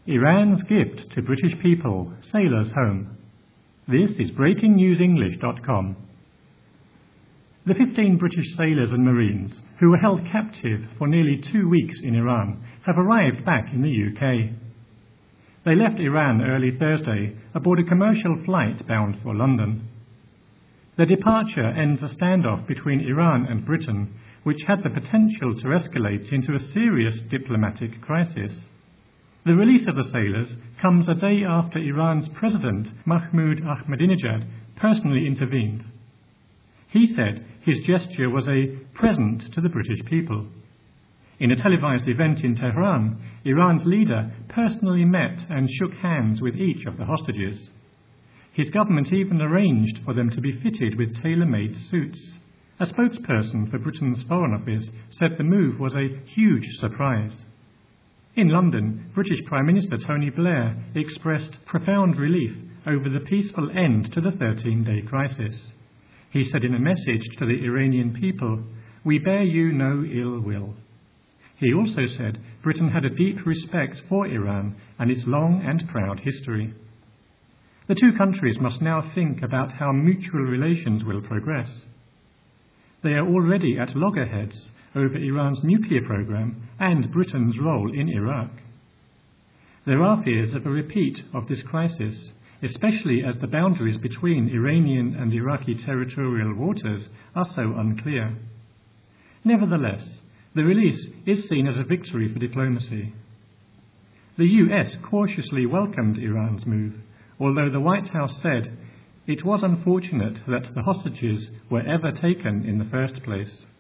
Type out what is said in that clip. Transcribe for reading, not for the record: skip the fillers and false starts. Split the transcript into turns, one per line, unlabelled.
Iran's gift to British people, sailors home. This is BreakingNewsEnglish.com. The 15 British sailors and Marines who were held captive for nearly 2 weeks in Iran have arrived back in the UK. They left Iran early Thursday aboard a commercial flight bound for London. Their departure ends a standoff between Iran and Britain, which had the potential to escalate into a serious diplomatic crisis. The release of the sailors comes a day after Iran's President Mahmoud Ahmadinejad personally intervened. He said his gesture was a present to the British people. In a televised event in Tehran, Iran's leader personally met and shook hands with each of the hostages. His government even arranged for them to be fitted with tailor-made suits. A spokesperson for Britain's Foreign Office said the move was a huge surprise. In London, British Prime Minister Tony Blair expressed profound relief over the peaceful end to the 13-day crisis. He said in a message to the Iranian people, "We bear you no ill will." He also said Britain had a deep respect for Iran and its long and proud history. The two countries must now think about how mutual relations will progress. They are already at loggerheads over Iran's nuclear program and Britain's role in Iraq. There are fears of a repeat of this crisis, especially as the boundaries between Iranian and Iraqi territorial waters are so unclear. Nevertheless, the release is seen as a victory for diplomacy. The US cautiously welcomed Iran's move, although the White House said it was unfortunate that the hostages were ever taken in the first place.